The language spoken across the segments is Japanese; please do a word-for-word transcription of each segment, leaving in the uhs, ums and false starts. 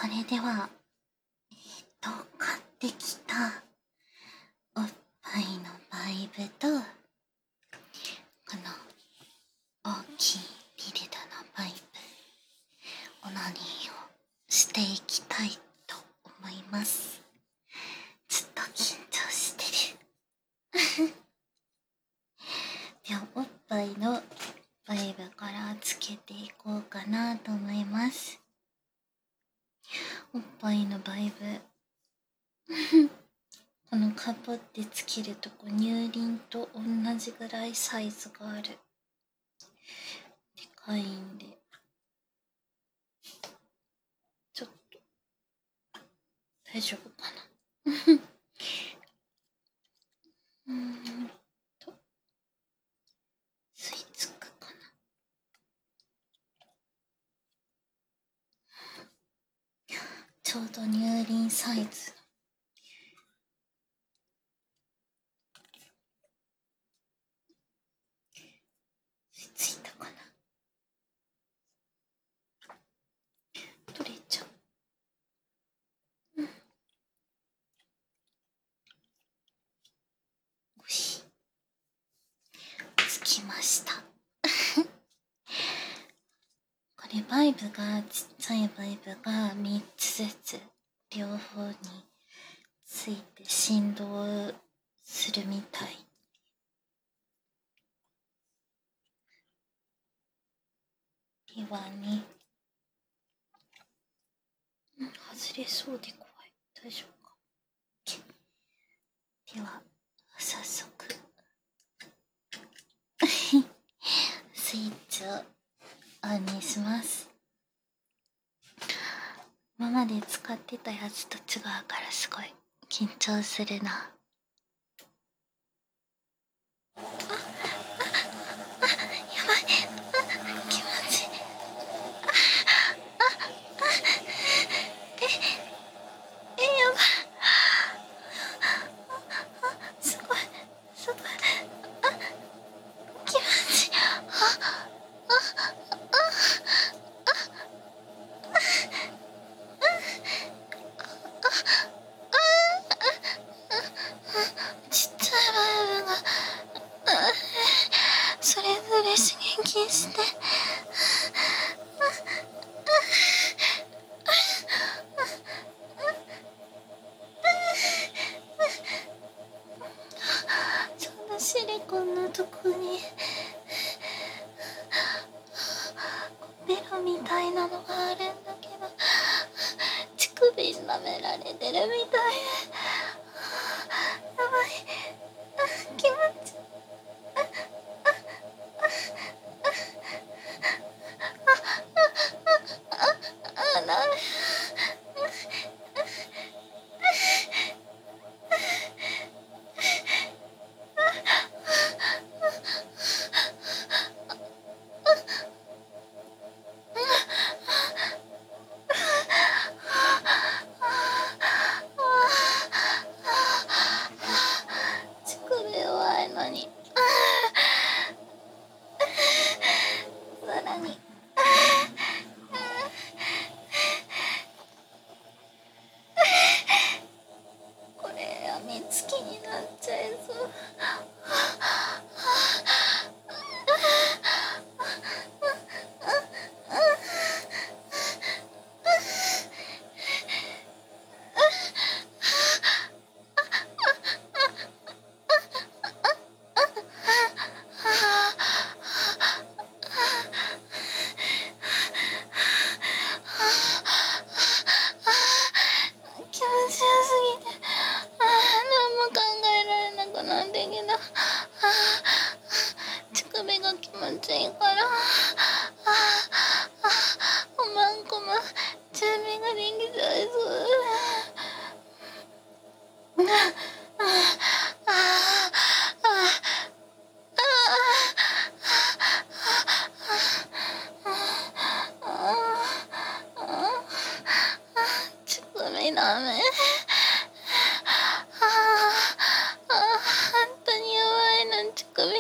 それでは、えっと、買ってきたおっぱいのバイブと、この大きいビルドのバイブ、オナニーをしていきたいと思います。ずっと緊張してる。では、おっぱいのバイブからつけていこうかなと思います。おっぱいのバイブこのカポってつけるとこ乳輪と同じぐらいサイズがある。でかいんでちょっと大丈夫かな。うーんと吸い付くかな。ちょうど乳輪サイズ。吸い付いたかな。取れちゃう。うん。よし。つきました。これバイブがちっちゃいバイブがみっつずつ両方について振動するみたい。ではね、うん、外れそうで怖い。大丈夫か。では早速スイッチをオンにします。今まで使ってたやつと違うからすごい緊張するな。あ、あ、あ、やばい。あ、気持ちいい。あ、あ、あ、え、え、やばい。あ、すごい、すごい。あ、気持ちいい。あ、あ、あ、ちっちゃいバイブがそれぞれ刺激してちょうどシリコンのとこにベロみたいなのがあるんだけど乳首舐められてるみたいでやばい。あ、気持ちいい。あ、なる。乳首弱いのにさらにこれやみつきになっちゃいそう。気持ちよすぎて何も考えられなくなってきた。乳首が気持ちいいからおまんこま準備ができちゃいそう。乳首ダメ。本当に弱いの乳首。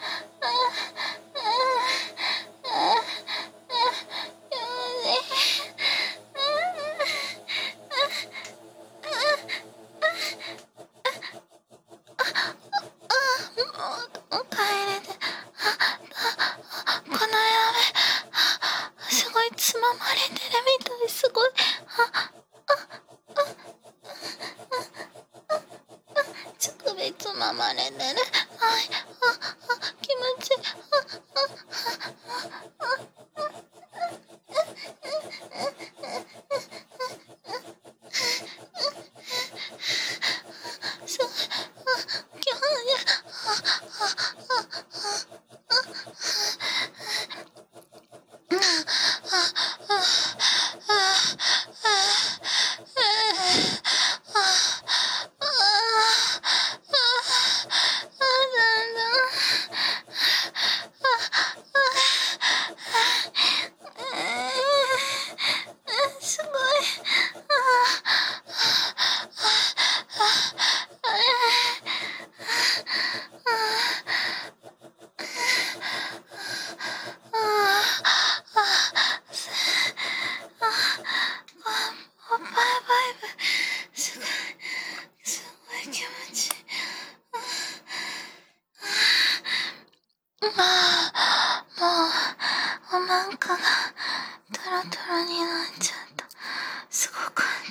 気持ちいい。 まれてるみたい。すごい。あ直別ままれてる。はい。ああ気持ちいい。すごい。気持ちいすごい。おっぱいバイブすごいすごい気持ちいい。ああもうおまんかがトロトロになっちゃった。すごかった。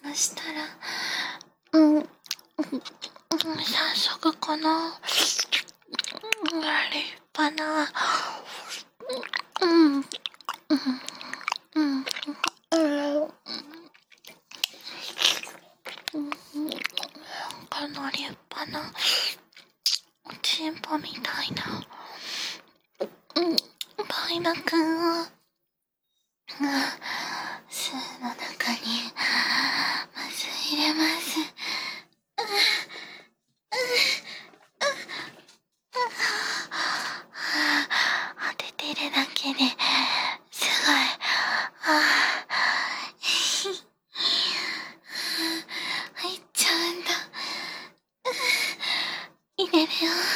そしたらうん早速この立派なうんうんうんこの立派なチンポみたいなうんパイナくんを巣の中にまず入れます。当ててるだけですごい。あ入っちゃうんだ。入れるよ。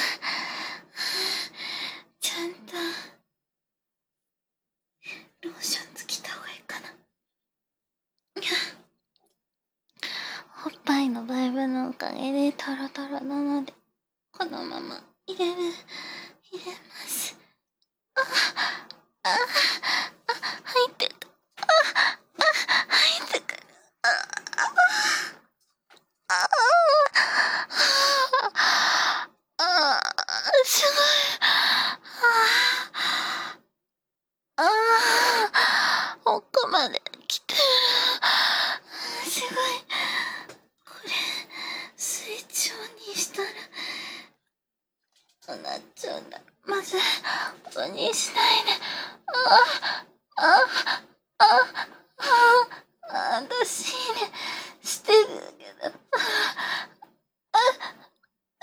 ちゃんとローションつけた方がいいかな。おっぱいのバイブのおかげでトロトロなのでこのまま入れる入れます。あああ入ってくああ入ってくる。あああああすごい。ああ奥まで来てる。すごい。これスイッチオンにしたらそうなっちゃうんだ。まずオンにしないで。ああああああ私ねしてるけどああ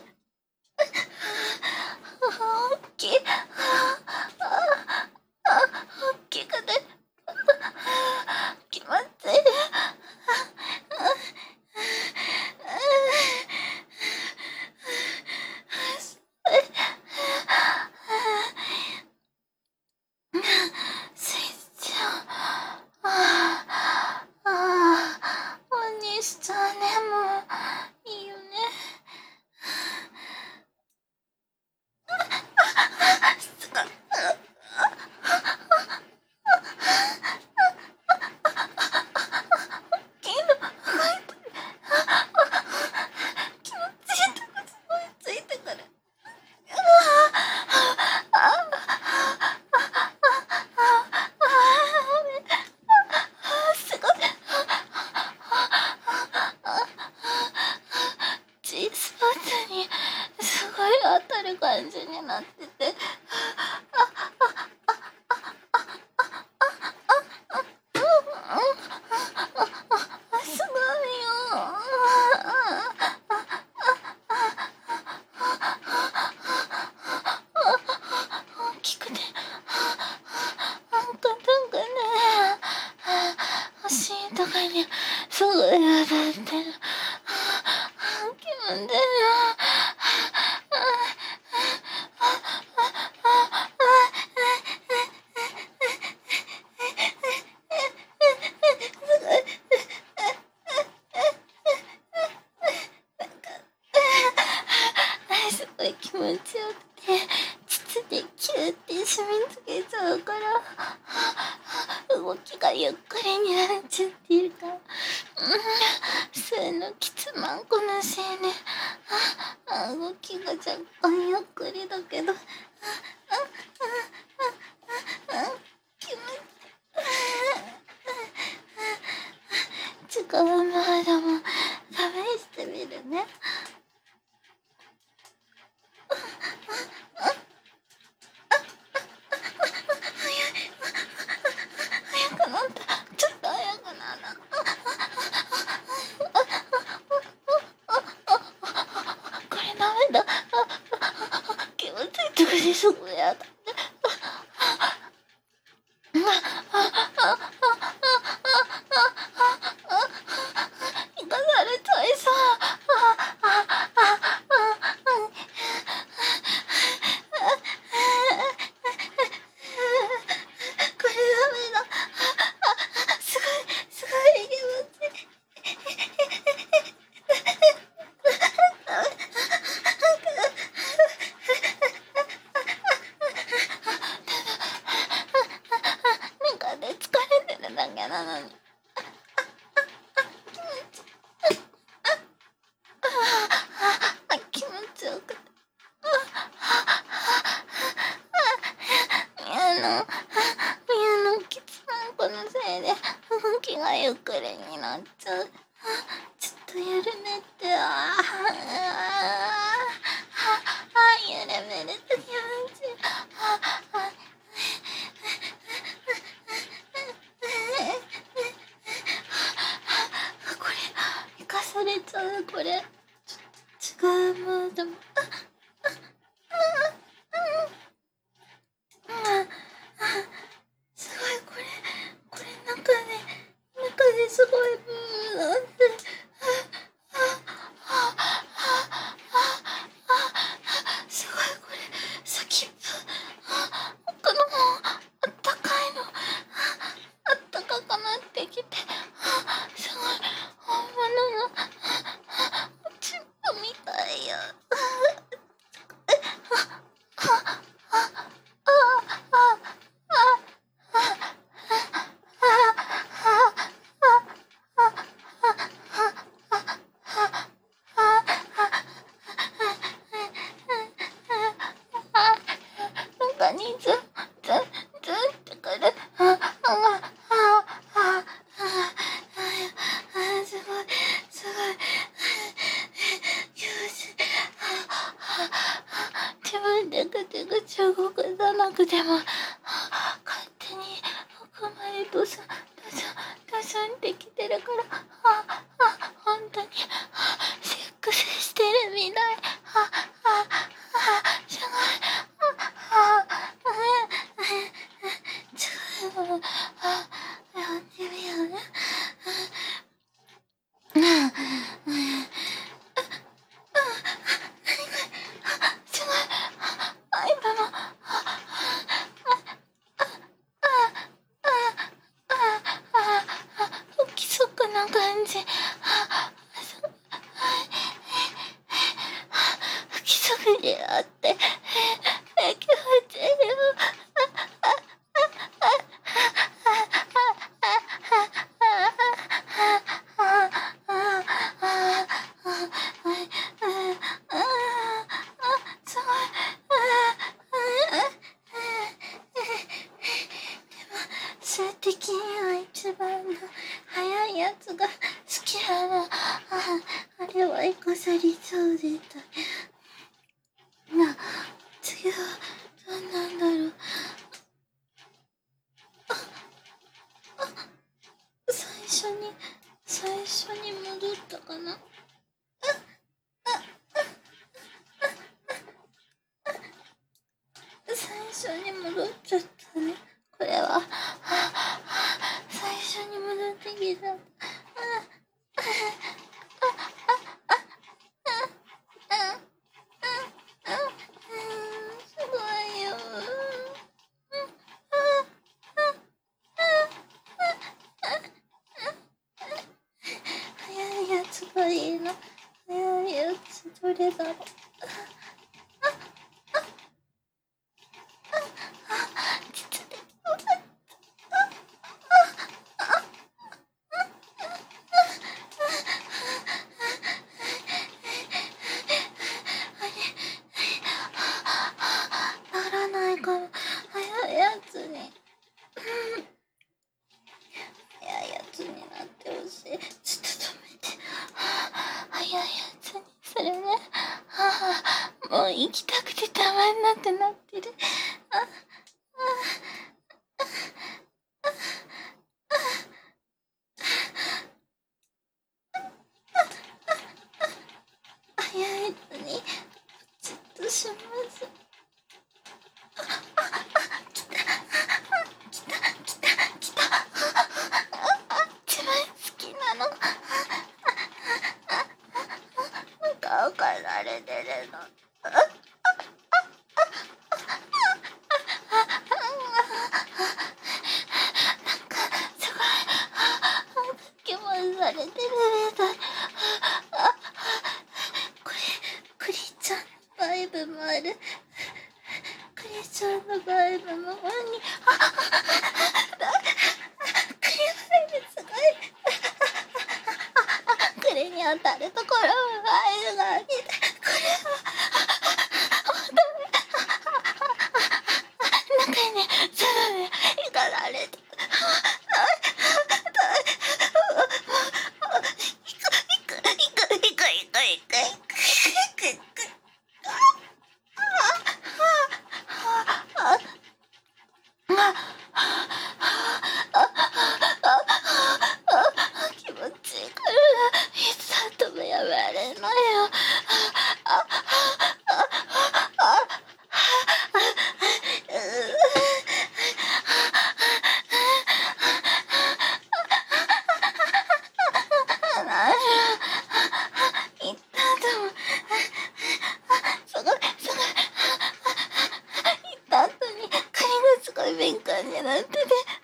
大きい。ああ大きくて気持ちいい。スイッチをああああオンにしちゃうね。もういいよね。すごい。大きいの入って気持ちいいとこすごいついてくる。すごい。G スポーツにすごい当たる感じになっててすごいよ。大きくてなんかなんかねお尻とかにすごい当たってる。気持ちいいよ。すごい気持ちよくて膣でキューってし締め付けちゃうから動きがゆっくりになっちゃってるから、うん、そういうのきつまんこのせいで、あ動きが若干ゆっくりだけど、あああああ気持ち違うモードも試してみるね。早くなった。ちょっと早くなった。これダメだ。気持ちいいとこですごいやだ。生かされちゃいそう。これダメだ。すごいすごい気持ちいい。なんかで疲れてるだけなのに。気持ちよくて。宮の宮のきつまんこのせいで動きがゆっくりになっちゃう。ちょっと緩めて、ああ緩めると気持ちいい。これ生かされちゃう。これちょっと違うモードも。すごいこれこれ中で中ですごいブーなんて。すごいこれ先っぽ奥の方あったかいの。あったかくなってきて、すごい本物のチップみたいよ。なんかにずずずってくる。ああああすごいすごい。よし、自分でぐちぐち動かさなくても勝手に奥までドスンドスンドスンってきてるから、ああ本当にセックスしてるみたい。あああすごい。ああ違うもん。あやってみようね。すごい。あ今の不規則な感じ。不規則であって気持ちいい。すごい。数的には一番の早いやつが好きだな。ああれは生かされそうでした。な次は何なんだろう。最初に最初に戻ったかな。最初に戻っちゃったね。これは最初に戻ってきた。すごいよ。早いやつがいいな。早いやつどれだろう。 つに早いやつになってほしい。ちょっと止めて。はあ、早いやつにするね。はあ、もう行きたくてたまんなくなってる。ああ早いやつにちょっとします。来た来た来た来た。一番好きなの。顔かられてるの。すごい気持ちされてるみたい。これクリちゃんのバイブもある。クリちゃんのバイブもあるに。あクリバイブすごい。クリに当たるところもバイブがある。これは中に外で光られて。気持ちいいからいつだってもやめられないよ。いった後もすごいすごい。いった後に髪がすごい敏感になってて。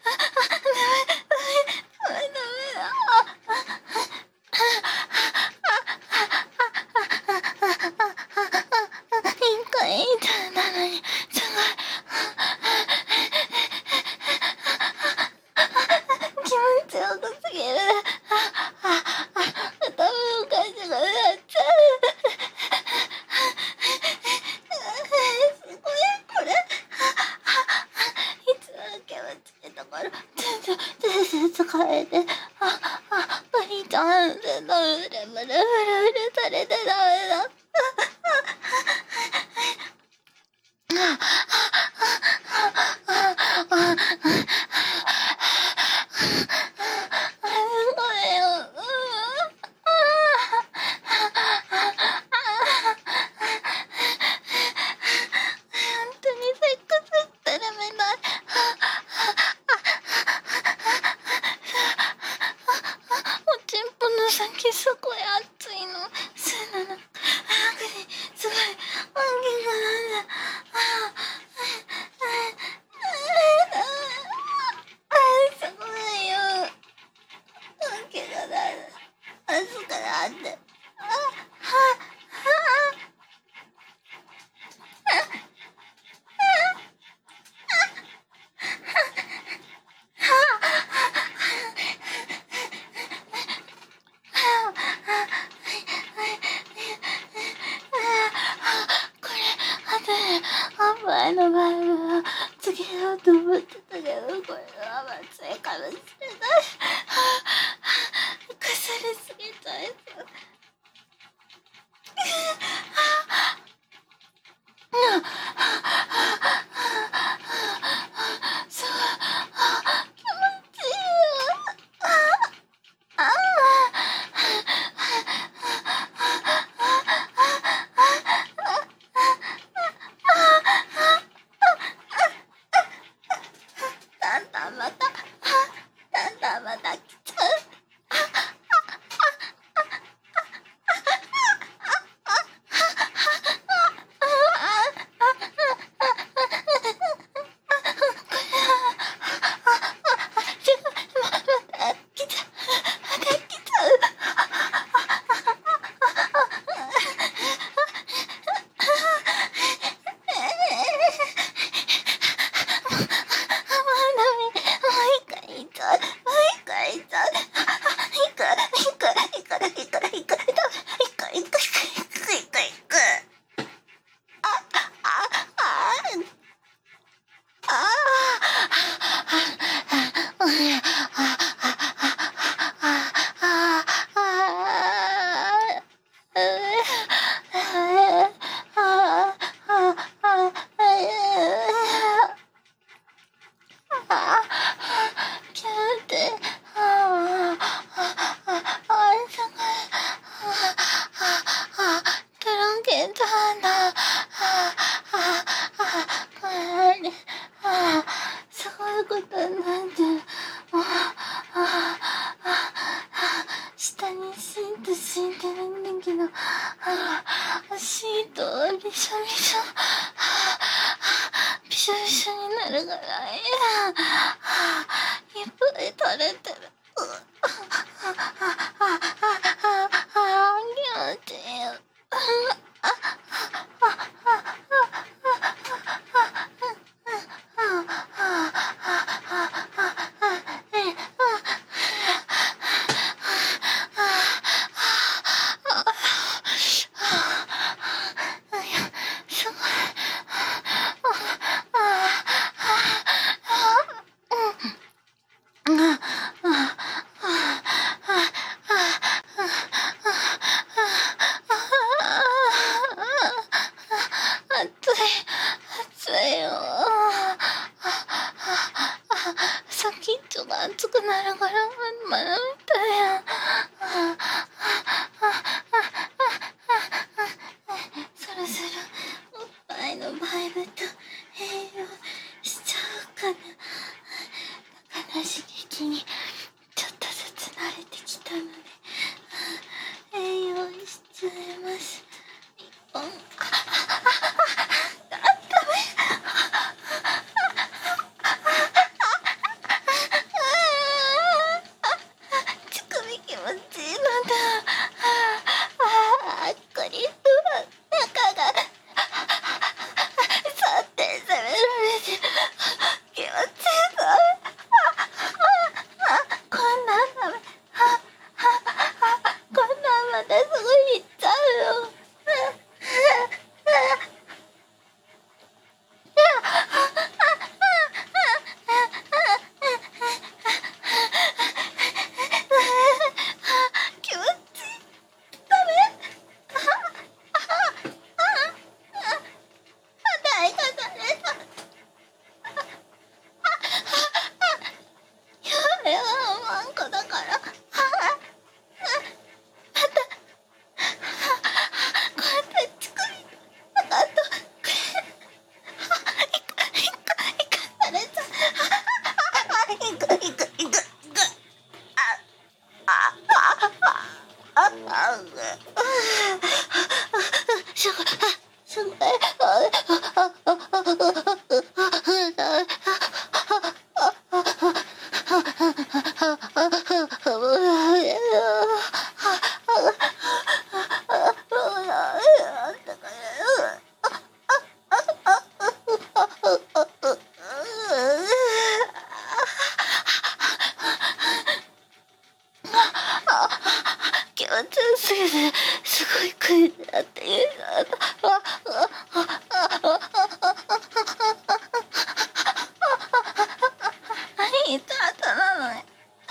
疲れて、あ、あ、お兄ちゃん、うるうるうるうるされてダメだ。すごい熱いの。そうなの。あ、これすごい大きくなる。あ、あ、すごいよ。大きくなる。熱くなって。あ、は、は、前のバイブはつけようと思ってたけど、これはまずいかもしれない。腐りすぎちゃいそう。そう、気持ちいいよ。ああ。だんだんまた、だんだんまた来ちゃう。もう一回痛い。 あキューってああああすごいああトランケットだあああこれあすごいことになってるあああ下にシート敷いてるんだけどあシートびしょびしょびしょびしょになるからいやいっぱい垂れてる気持ちいいよ先っちょが熱くなるからまだみたいやそろそろおっぱいのバイブと併用しちゃうかな。だから刺激にちょっとずつ慣れてきたので併用しちゃいます。一本すごいクイズだっていう何ただなのに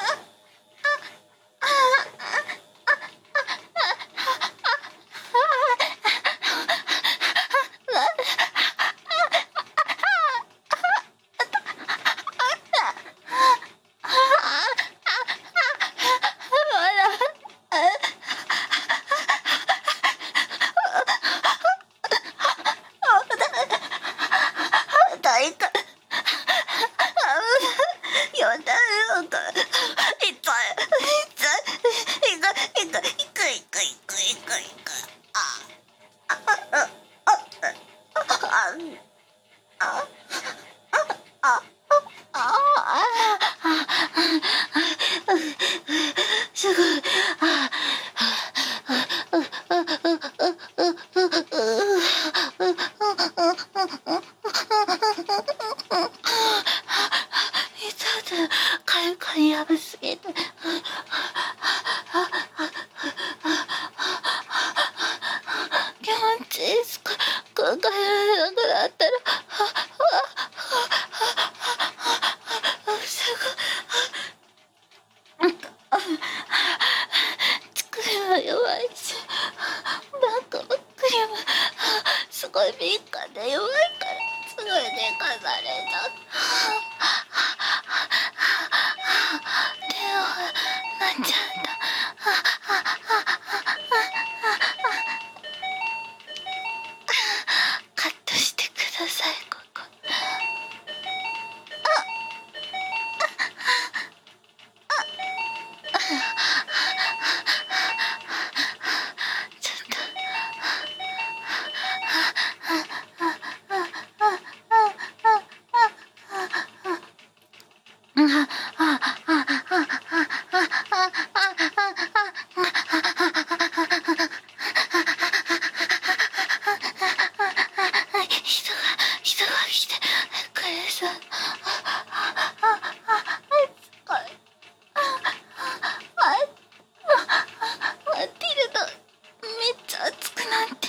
やばすぎて気持ちいいしか考えられなくなったらすごい乳首も弱いしバックバックにもすごい敏感で弱いからすごい寝かされた。 人が人が来てくれそう。待っているとめっちゃ熱くなって。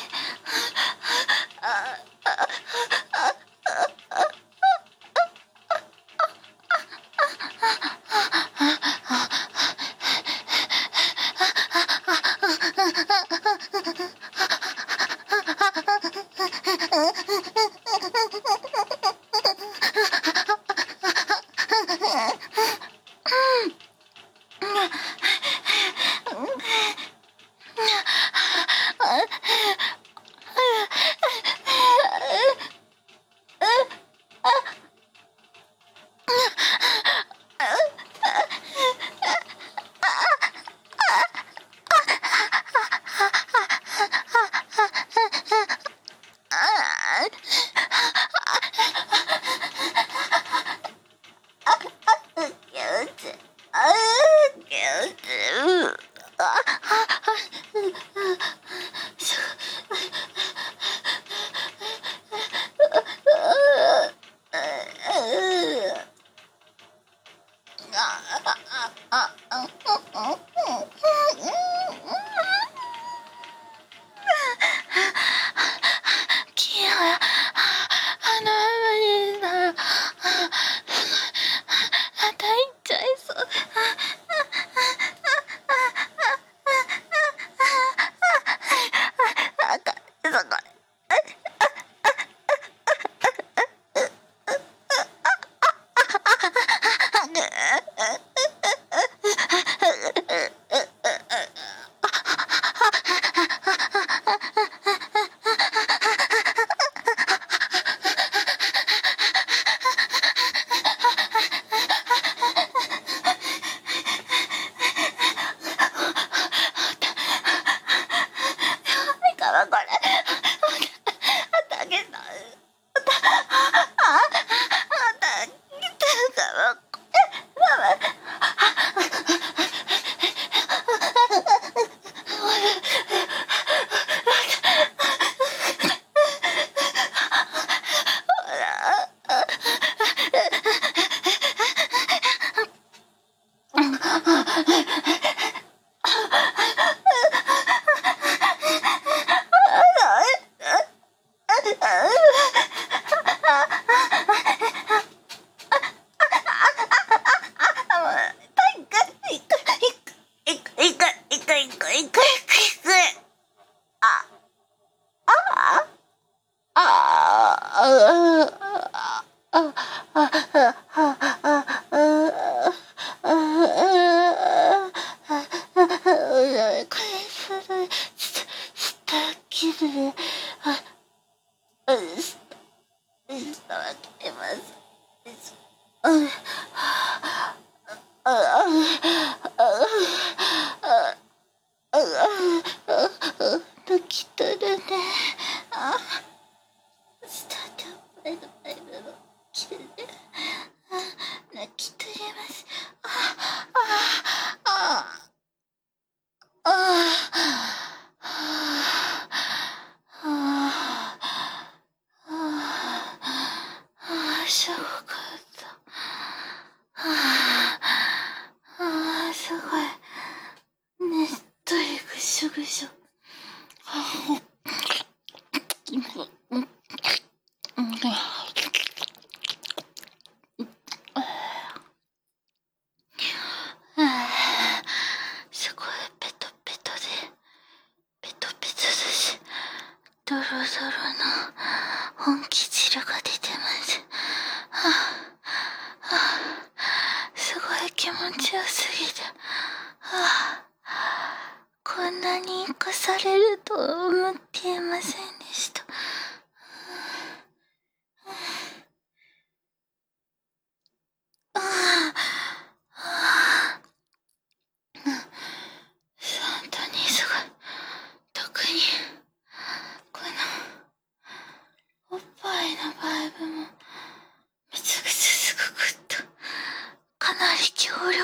悲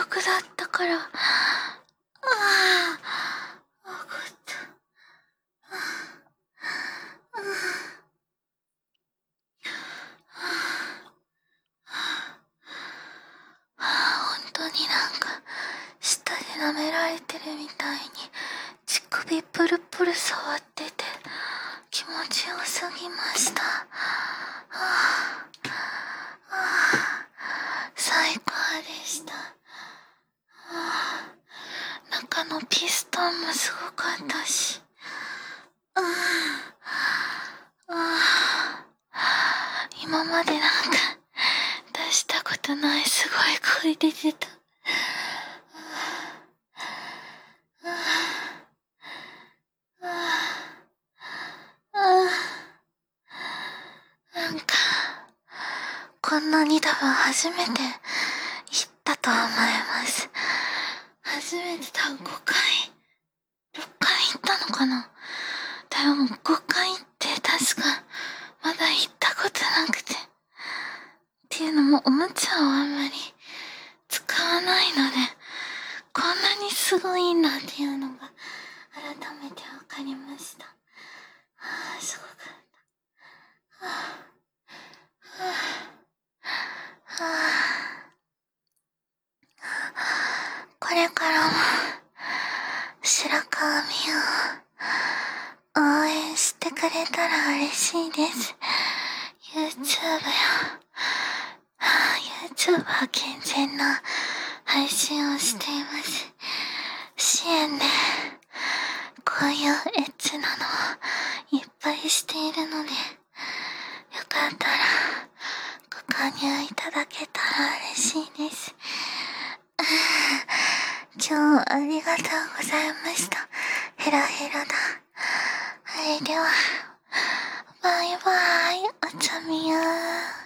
くだったから。ああ、わかった。本当になんか舌で舐められてるみたいに乳首プルプル触ってて気持ちよすぎました。はあはあ、最高でした。はあ、中のピストンもすごかったし。ああ、今までなんか出したことないすごい声出てた。なんかこんなに多分初めて行ったと思います。初めて多分ごかいろっかい行ったのかな。でもごかいって確かまだ行ったことなくて、っていうのもおもちゃをあんまり使わないのでこんなにすごいんだっていうのが改めて分かりました。はあ、すごかった。はあはあはあ、これからも白川美を応援してくれたら嬉しいです。 YouTube や、はあ、YouTube は健全な配信をしています。支援でこういうエッチなのをいっぱいしているので、よかったらご加入いただけたら嬉しいです。今日はありがとうございました。ヘラヘラだ。はい、ではバイバイ、おつみやー。